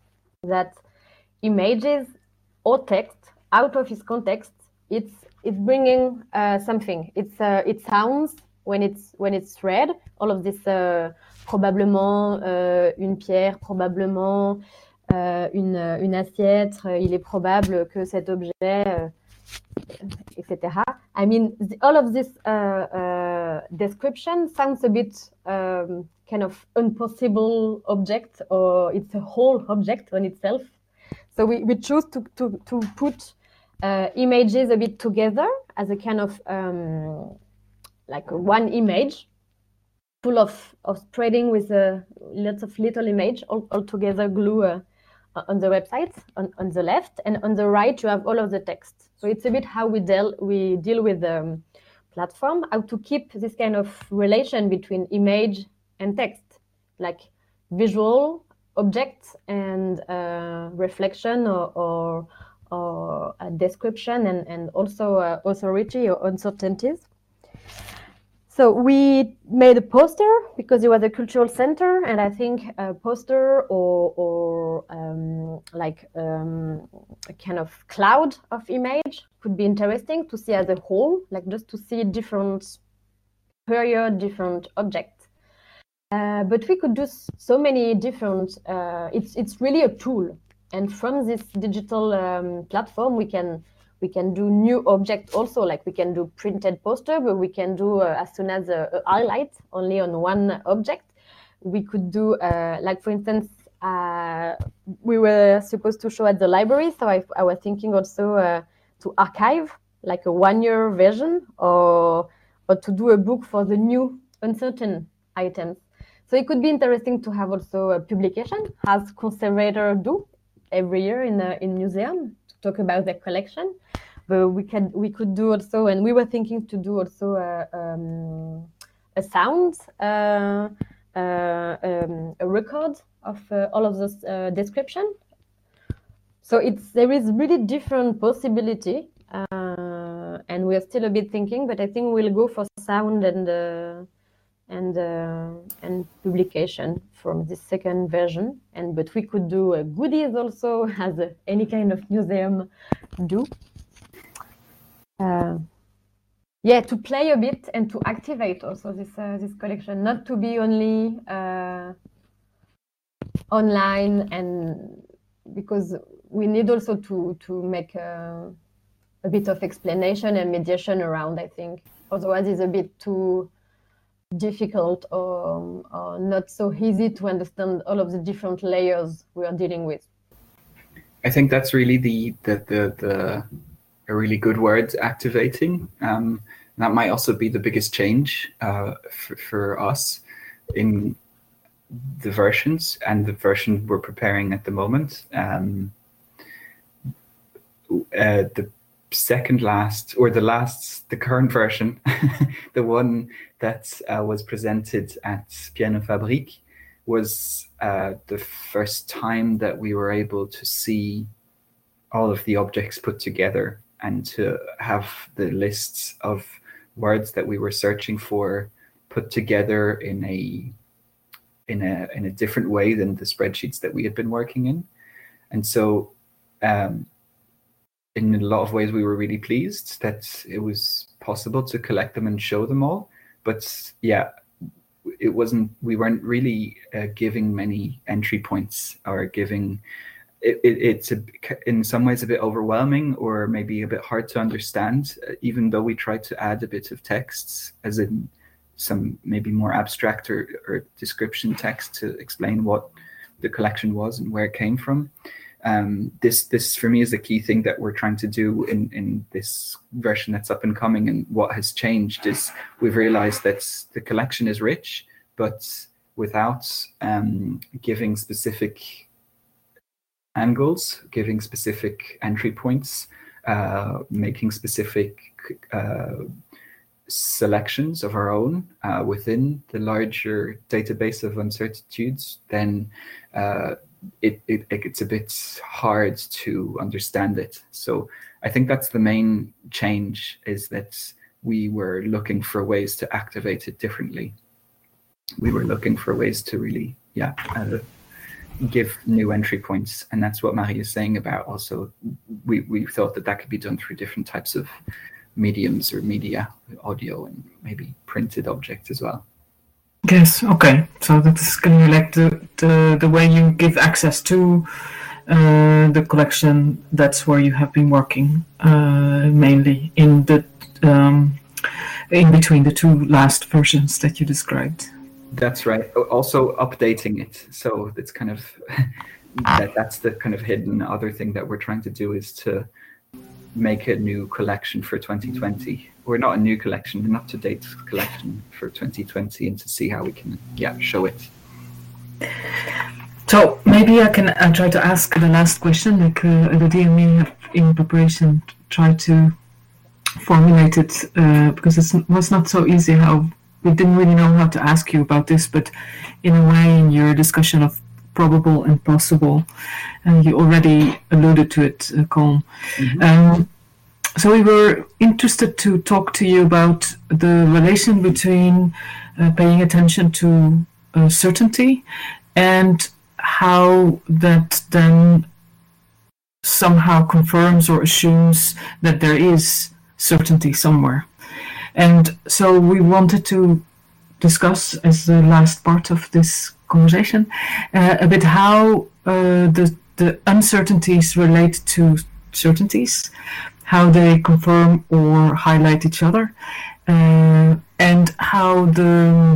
that images or text out of its context, it's it's bringing uh, something. It's uh, it sounds when it's when it's read. All of this uh, probablement euh, une pierre, probablement euh, une une assiette. Il est probable que cet objet, euh, et cetera. I mean, the, all of this uh, uh, description sounds a bit um, kind of impossible object, or it's a whole object on itself. So we, we choose to, to, to put uh, images a bit together as a kind of um, like one image full of, of spreading with uh, lots of little image all, all together glue uh, on the website on, on the left, and on the right you have all of the text. So it's a bit how we deal we deal with the um, platform, how to keep this kind of relation between image and text, like visual objects and uh, reflection or, or, or a description, and, and also uh, authority or uncertainties. So we made a poster because it was a cultural center, and I think a poster or, or um, like um, a kind of cloud of image could be interesting to see as a whole, like just to see different period, different objects. Uh, but we could do so many different, uh, it's, it's really a tool. And from this digital um, platform, we can we can do new objects also, like we can do printed poster, but we can do uh, as soon as a, a highlight only on one object. We could do, uh, like for instance, uh, we were supposed to show at the library, so I, I was thinking also uh, to archive like a one-year version, or or to do a book for the new uncertain items. So it could be interesting to have also a publication, as conservators do every year in a in museum, to talk about their collection. But we can we could do also, and we were thinking to do also a, um, a sound, uh, uh, um, a record of uh, all of those uh, description. So it's there is really different possibility, uh, and we are still a bit thinking. But I think we'll go for sound and uh, and uh, and publication from this second version. And but we could do uh, goodies also, as uh, any kind of museum do. Uh, yeah, to play a bit and to activate also this uh, this collection, not to be only uh, online, and because we need also to to make a, a bit of explanation and mediation around, I think. Otherwise, it's a bit too difficult or, or not so easy to understand all of the different layers we are dealing with. I think that's really the the the, the a really good word, activating. Um, that might also be the biggest change uh, for, for us in the versions and the version we're preparing at the moment. Um, uh, the second last, or the last, the current version, the one that uh, was presented at Piano Fabrique, was uh, the first time that we were able to see all of the objects put together and to have the lists of words that we were searching for put together in a in a in a different way than the spreadsheets that we had been working in. And so um, in a lot of ways we were really pleased that it was possible to collect them and show them all. But yeah, it wasn't, we weren't really uh, giving many entry points or giving It, it, it's a, in some ways a bit overwhelming, or maybe a bit hard to understand, uh, even though we tried to add a bit of texts, as in some maybe more abstract or, or description text to explain what the collection was and where it came from. Um, this, this for me is the key thing that we're trying to do in, in this version that's up and coming. And what has changed is we've realized that the collection is rich, but without um, giving specific angles, giving specific entry points, uh, making specific uh, selections of our own uh, within the larger database of uncertitudes, then uh, it, it, it's a bit hard to understand it. So I think that's the main change, is that we were looking for ways to activate it differently. We were looking for ways to really, yeah, uh, give new entry points. And that's what Marie is saying about also, we, we thought that that could be done through different types of mediums or media, audio and maybe printed objects as well. Yes, okay. So that is kind of like the, the, the way you give access to uh, the collection. That's where you have been working uh, mainly in the um, in between the two last versions that you described. That's right. Also updating it. So it's kind of, that, that's the kind of hidden other thing that we're trying to do, is to make a new collection for twenty twenty. Or not a new collection, an up-to-date collection for twenty twenty, and to see how we can, yeah, show it. So maybe I can uh, try to ask the last question, like uh, the D M E have in preparation try to formulate it, uh, because it was not so easy. How we didn't really know how to ask you about this, but in a way, in your discussion of probable and possible, and you already alluded to it, uh, Colm. Mm-hmm. Um, so we were interested to talk to you about the relation between uh, paying attention to uh, certainty and how that then somehow confirms or assumes that there is certainty somewhere. And so we wanted to discuss, as the last part of this conversation, uh, a bit how uh, the, the uncertainties relate to certainties, how they confirm or highlight each other, uh, and how the,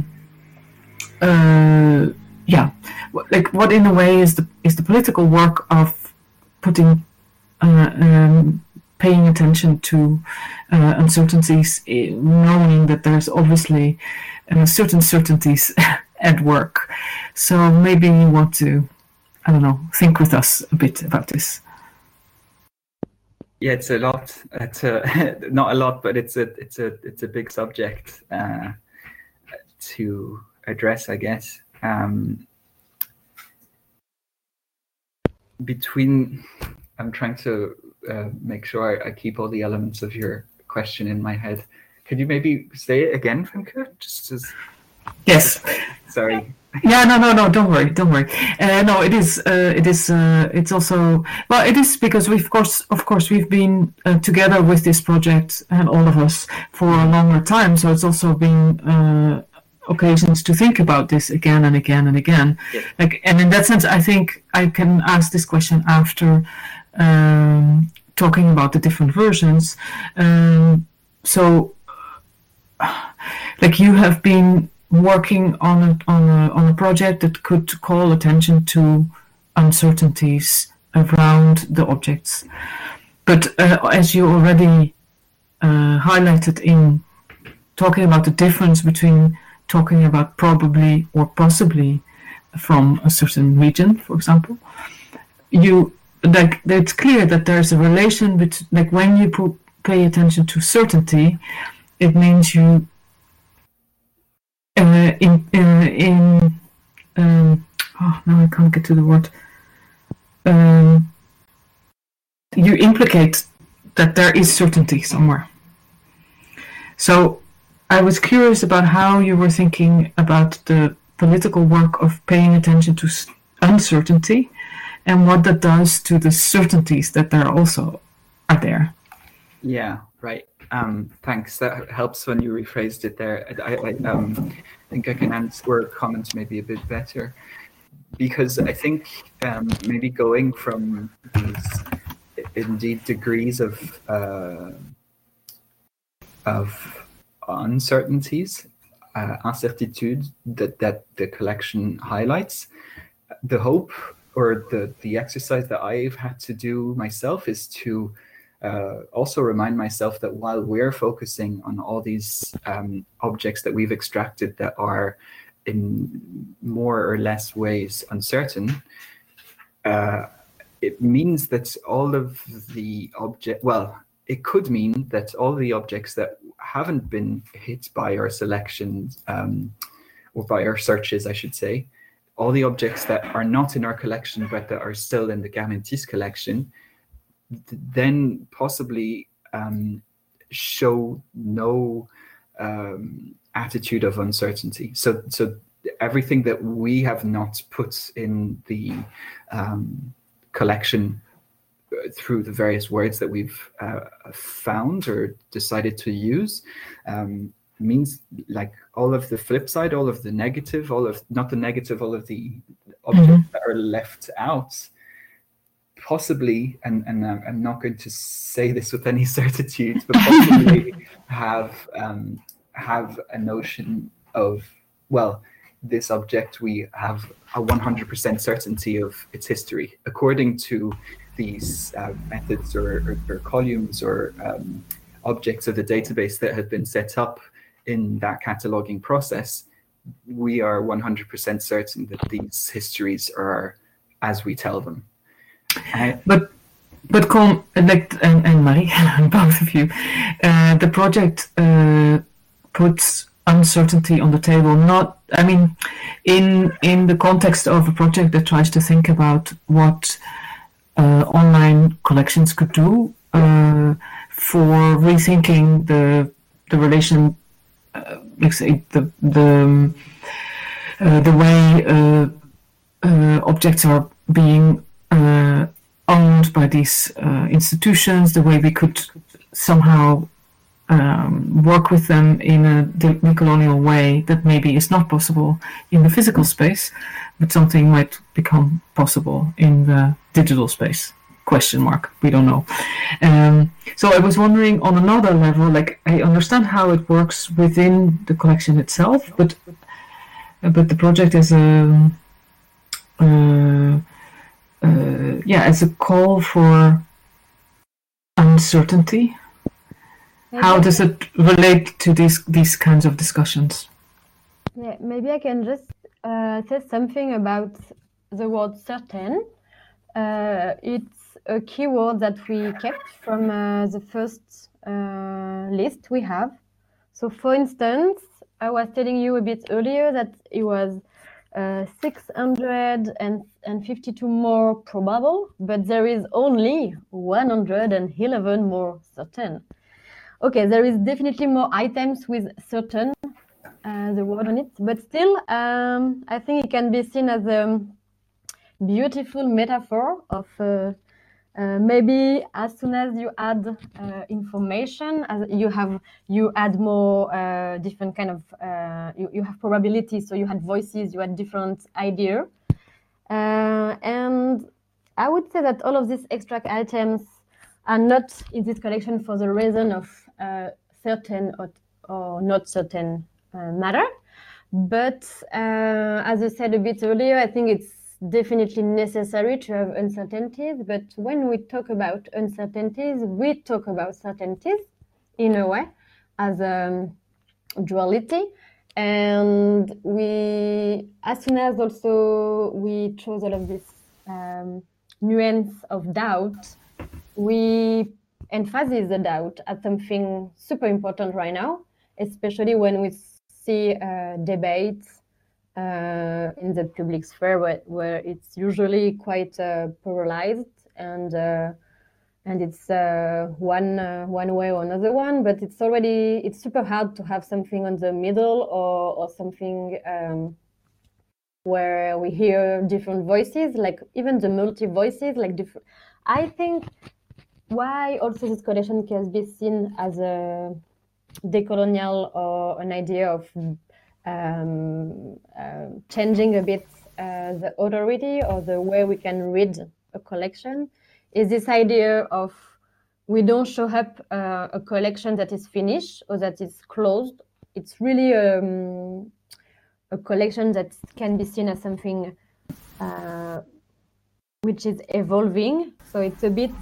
uh, yeah, like what in a way is the is the political work of putting uh, um, paying attention to uh, uncertainties, knowing that there's obviously uh, certain certainties at work. So maybe you want to, I don't know, think with us a bit about this. Yeah, it's a lot. It's a, not a lot, but it's a it's a it's a big subject uh, to address, I guess. Um, between, I'm trying to uh, make sure I, I keep all the elements of your question in my head. Could you maybe say it again, Femke? Just as yes. Sorry. Yeah, no, no, no. Don't worry, don't worry. Uh, no, it is. Uh, it is. Uh, it's also. Well, it is because we, of course, of course, we've been uh, together with this project, and all of us, for a longer time. So it's also been uh, occasions to think about this again and again and again. Yeah. Like, and in that sense, I think I can ask this question after um, talking about the different versions. Um, so, like, you have been working on a, on a on a project that could call attention to uncertainties around the objects, but uh, as you already uh, highlighted in talking about the difference between talking about probably or possibly from a certain region, for example, you like it's clear that there's a relation between, like, when you put, pay attention to certainty, it means you Uh, in uh, in um, oh now I can't get to the word. Um, you implicate that there is certainty somewhere. So I was curious about how you were thinking about the political work of paying attention to uncertainty, and what that does to the certainties that there also are there. Yeah, right. Um, thanks. That helps when you rephrased it there. I, I um, think I can answer comments maybe a bit better, because I think um, maybe going from these indeed degrees of uh, of uncertainties, uh, incertitude that that the collection highlights, the hope or the the exercise that I've had to do myself is to Uh, also remind myself that while we're focusing on all these um, objects that we've extracted that are in more or less ways uncertain, uh, it means that all of the object, well, it could mean that all the objects that haven't been hit by our selections, um, or by our searches, I should say, all the objects that are not in our collection but that are still in the Garmentis collection, then possibly um, show no um, attitude of uncertainty. So, so everything that we have not put in the um, collection through the various words that we've uh, found or decided to use um, means like all of the flip side, all of the negative, all of not the negative, all of the objects mm-hmm. that are left out. Possibly, and, and uh, I'm not going to say this with any certitude, but possibly have um, have a notion of, well, this object, we have a one hundred percent certainty of its history according to these uh, methods or, or, or columns or um, objects of the database that have been set up in that cataloging process. We are one hundred percent certain that these histories are as we tell them. I, but but Colm, like and, and Marie, both of you, uh, the project uh, puts uncertainty on the table. Not, I mean, in in the context of a project that tries to think about what uh, online collections could do uh, for rethinking the the relation, uh, let's say the the uh, the way uh, uh, objects are being Uh, owned by these uh, institutions, the way we could somehow um, work with them in a decolonial way that maybe is not possible in the physical space, but something might become possible in the digital space. Question mark, we don't know. Um, so I was wondering on another level, like I understand how it works within the collection itself, but but the project is a uh, Uh, yeah, as a call for uncertainty. Maybe How does it relate to these these kinds of discussions? Yeah, maybe I can just uh, say something about the word certain. Uh, it's a keyword that we kept from uh, the first uh, list we have. So, for instance, I was telling you a bit earlier that it was Uh, six hundred fifty-two more probable, but there is only one hundred eleven more certain. Okay, there is definitely more items with certain, uh, the word on it, but still, um, I think it can be seen as a beautiful metaphor of uh, uh, maybe as soon as you add uh, information, as you have you add more uh, different kind of uh, you, you have probabilities, so you had voices, you had different idea, uh, and I would say that all of these extract items are not in this collection for the reason of uh, certain or, or not certain uh, matter, but uh, as I said a bit earlier, I think it's definitely necessary to have uncertainties, but when we talk about uncertainties, we talk about certainties in a way as a duality, and we, as soon as also we chose all of this um, nuance of doubt, we emphasize the doubt as something super important right now, especially when we see uh, debates Uh, in the public sphere, where, where it's usually quite uh, polarized and uh, and it's uh, one uh, one way or another one. But it's already it's super hard to have something on the middle or or something um, where we hear different voices, like even the multi voices, like different. I think why also this collection can be seen as a decolonial or an idea of Um, uh, changing a bit uh, the authority or the way we can read a collection is this idea of we don't show up uh, a collection that is finished or that is closed. It's really um, a collection that can be seen as something uh, which is evolving. So it's a bit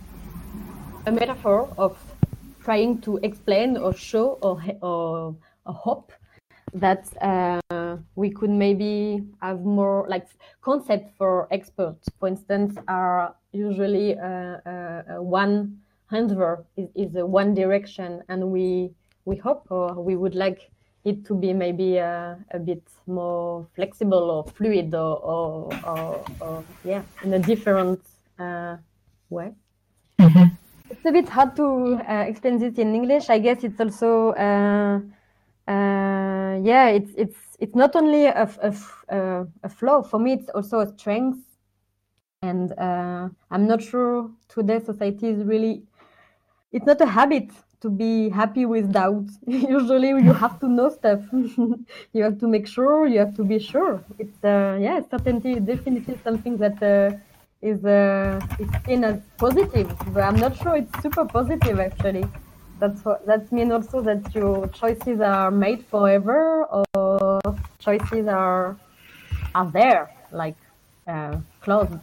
a metaphor of trying to explain or show or, or, or hope that uh, we could maybe have more like concept for experts, for instance, are usually uh, uh, one answer is, is a one direction, and we we hope or we would like it to be maybe a, a bit more flexible or fluid or, or, or, or yeah, in a different uh, way. Mm-hmm. It's a bit hard to uh, explain this in English. I guess it's also uh, Uh, yeah, it's it's it's not only a, a, a, a flaw. For me, it's also a strength. And uh, I'm not sure today society is really, it's not a habit to be happy with doubt. Usually you have to know stuff. You have to make sure, you have to be sure. It's, uh, yeah, certainty is definitely something that uh, is, uh, is seen as positive, but I'm not sure it's super positive actually. That's what, that means also that your choices are made forever, or choices are are there, like uh, closed.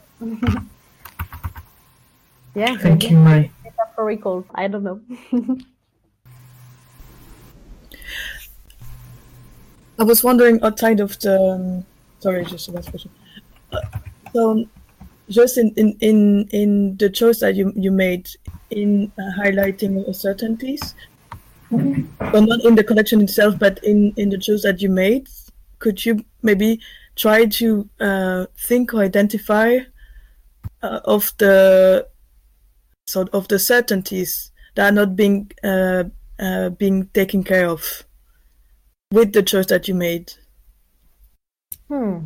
Yeah, Thank maybe you, Mai. metaphorical. I don't know. I was wondering outside of the. Um, sorry, just a last question. Uh, so, just in, in, in, in the choice that you you made in uh, highlighting uncertainties, well, not in the collection itself, but in, in the choice that you made, could you maybe try to uh, think or identify uh, of the sort of the certainties that are not being uh, uh, being taken care of with the choice that you made? Hmm.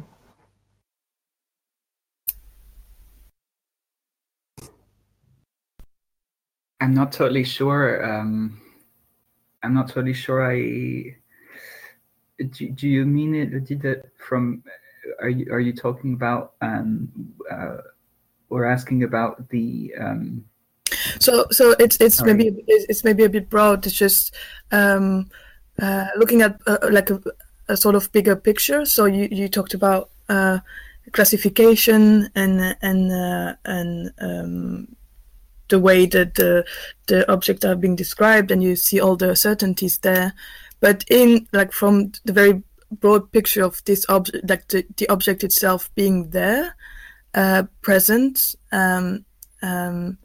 I'm not totally sure. Um, I'm not totally sure. I do, do you mean it? Did that from? Are you are you talking about? Um, uh, we're asking about the. Um, so so it's it's sorry. maybe it's, it's maybe a bit broad. It's just um, uh, looking at uh, like a, a sort of bigger picture. So you, you talked about uh, classification and and uh, and um, the way that the the objects are being described, and you see all the certainties there. But in like from the very broad picture of this object, like the, the object itself being there, uh, present, um, um,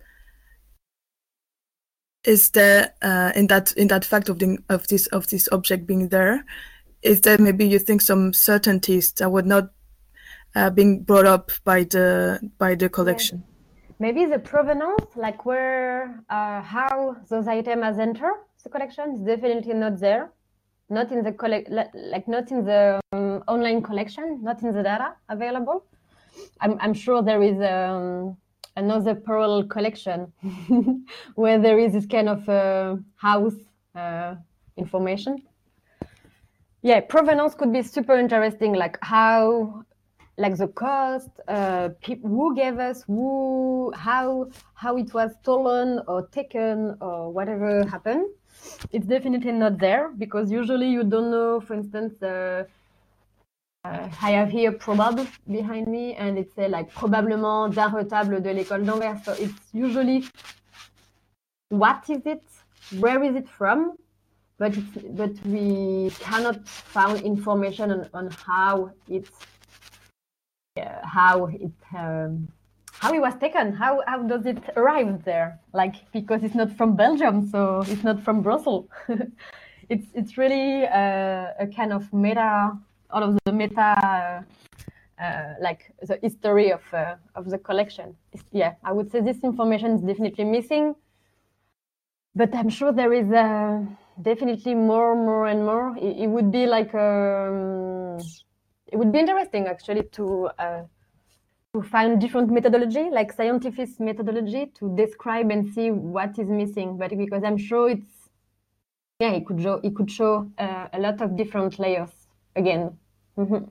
is there uh, in that in that fact of the, of this of this object being there, is there maybe you think some certainties that were not uh, being brought up by the by the collection? Yeah. Maybe the provenance, like where, uh, how those items has entered the collection, is definitely not there. Not in the collect, like not in the um, online collection, not in the data available. I'm, I'm sure there is um, another parallel collection where there is this kind of uh, house uh, information. Yeah, provenance could be super interesting, like how, like the cost, uh, people, who gave us, who, how, how it was stolen or taken or whatever happened. It's definitely not there because usually you don't know, for instance, uh, uh, I have here probable behind me and it says like probablement d'un retable de l'école d'Anvers. So it's usually what is it, where is it from, but it's, but we cannot find information on, on how it's uh, how it um, how it was taken, how how does it arrive there? Like because it's not from Belgium, so it's not from Brussels. it's it's really uh, a kind of meta, all of the meta, uh, uh, like the history of uh, of the collection. It's, yeah, I would say this information is definitely missing, but I'm sure there is uh, definitely more, more and more. It, it would be like um, it would be interesting actually to. Uh, to find different methodology, like scientific methodology, to describe and see what is missing. But because I'm sure it's, yeah, it could show, it could show uh, a lot of different layers again. Mm-hmm.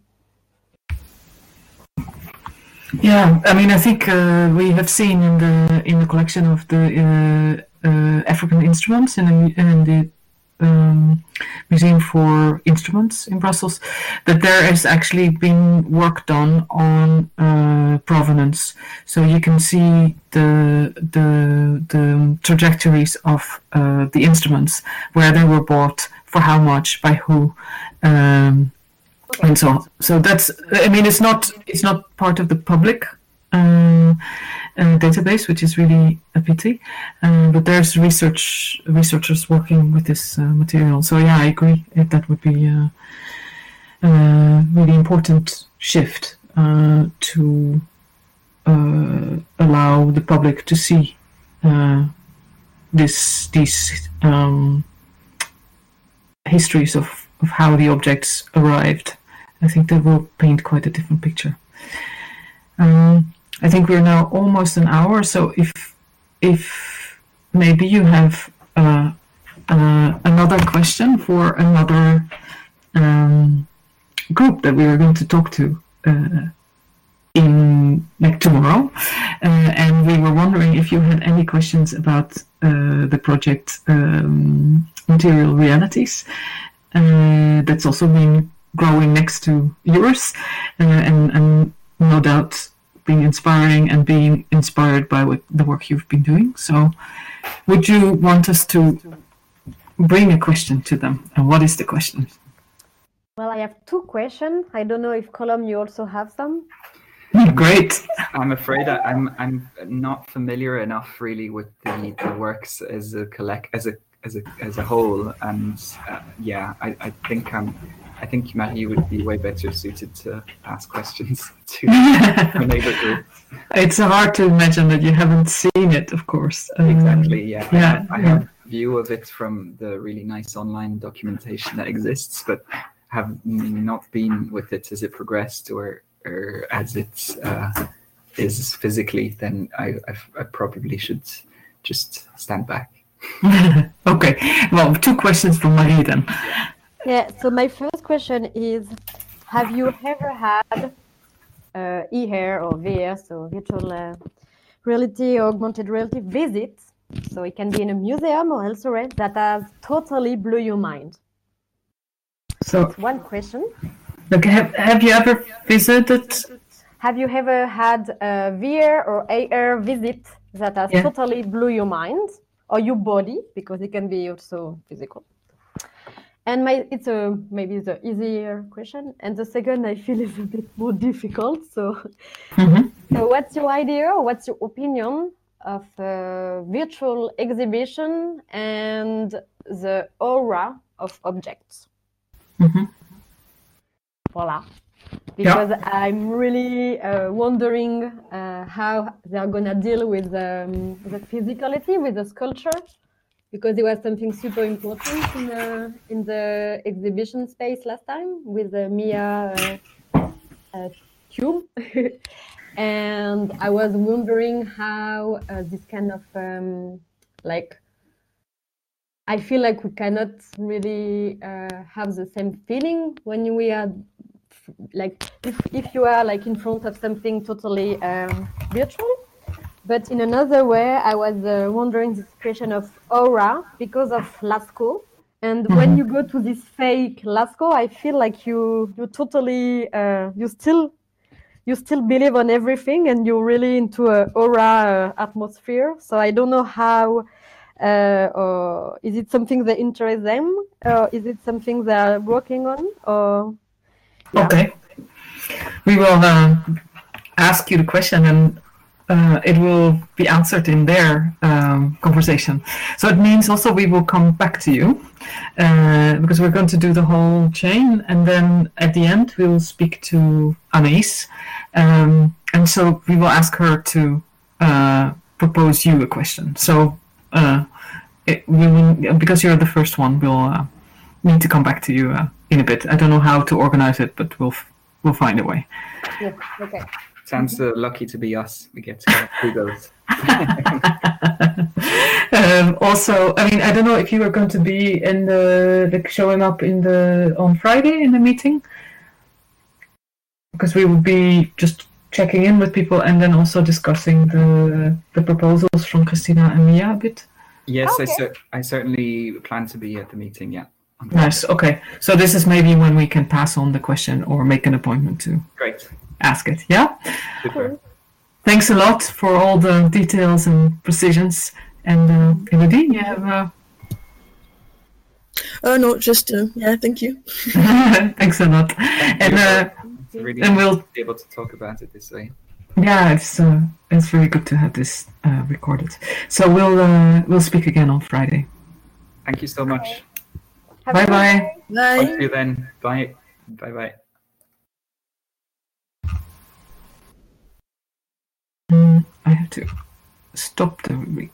Yeah, I mean, I think uh, we have seen in the in the collection of the uh, uh, African instruments in the, in the um, Museum for Instruments in Brussels, that there has actually been work done on uh, provenance. So you can see the the the trajectories of uh, the instruments, where they were bought, for how much, by who, um, Okay. and so on. So that's, I mean, it's not it's not part of the public Uh, uh, database, which is really a pity. Uh, but there's research researchers working with this uh, material. So yeah, I agree. That would be a, a really important shift uh, to uh, allow the public to see uh, this these um, histories of of how the objects arrived. I think that will paint quite a different picture. Um, I think we're now almost an hour, so if if maybe you have uh, uh, another question for another um, group that we are going to talk to uh, in like tomorrow, uh, and we were wondering if you had any questions about uh, the project um, Material Realities. Uh, that's also been growing next to yours, uh, and, and no doubt being inspiring and being inspired by what the work you've been doing. So would you want us to bring a question to them? And what is the question? Well, I have two questions. I don't know if Colum, you also have some. Great. I'm afraid I, I'm I'm not familiar enough really with the, the works as a collect as a as a as a whole, and uh, yeah, I, I think I'm I think Marie would be way better suited to ask questions to the neighbor group. It's hard to imagine that you haven't seen it, of course. Um, Exactly. Yeah. yeah, I have, I yeah. have a view of it from the really nice online documentation that exists, but have not been with it as it progressed or. or as it uh, is physically, then I, I, I probably should just stand back. Okay, well, two questions from Marie then. Yeah, so my first question is, have you ever had uh, E R or V R, so virtual uh, reality or augmented reality visits, so it can be in a museum or elsewhere, that has totally blew your mind? So, That's one question. okay, have, have you ever visited? Have you ever had a V R or A R visit that has Yeah. totally blew your mind or your body, because it can be also physical? And my it's a maybe the easier question, and the second I feel is a bit more difficult. So, Mhm. so what's your idea or what's your opinion of uh, virtual exhibition and the aura of objects? Mhm. Voila. Because I'm really uh, wondering uh, how they're gonna deal with um, the physicality, with the sculpture, because it was something super important in the, in the exhibition space last time with the Mia uh, uh, cube. And I was wondering how uh, this kind of um, like, I feel like we cannot really uh, have the same feeling when we are like if, if you are like in front of something totally um, virtual. But in another way, I was uh, wondering this question of aura because of Lascaux. And mm-hmm. when you go to this fake Lascaux, I feel like you you totally uh, you still you still believe on everything, and you're really into a aura uh, atmosphere. So I don't know how. Uh, or is it something that interests them? Or is it something they're working on? Or yeah. Okay, we will uh, ask you the question, and uh, it will be answered in their um, conversation. So it means also we will come back to you uh, because we're going to do the whole chain, and then at the end we will speak to Anaïs, um, and so we will ask her to uh, propose you a question. So uh, it, we will, because you're the first one, we'll uh, need to come back to you uh, in a bit. I don't know how to organize it, but we'll we'll find a way. Yeah. Okay. Sounds uh, lucky to be us. We get to do those. um, also, I mean, I don't know if you are going to be in the like showing up in the on Friday in the meeting, because we will be just checking in with people and then also discussing the the proposals from Christina and Mia a bit. Yes, Okay. I cer- I certainly plan to be at the meeting. Yeah. Nice. Okay, so this is maybe when we can pass on the question or make an appointment to Great. ask it. Yeah. Super. Thanks a lot for all the details and precisions. And uh, Elodie, you have. Uh... Oh no, just uh, yeah, thank you. Thanks a lot. And uh, It's really and nice we'll- to be able to talk about it this way. yeah, it's uh, it's very good to have this uh, recorded. So we'll uh, we'll speak again on Friday. Thank you so much. Have a Bye good bye. day. Bye. Talk to you then. Bye. Bye bye. Mm, I have to stop the. Re-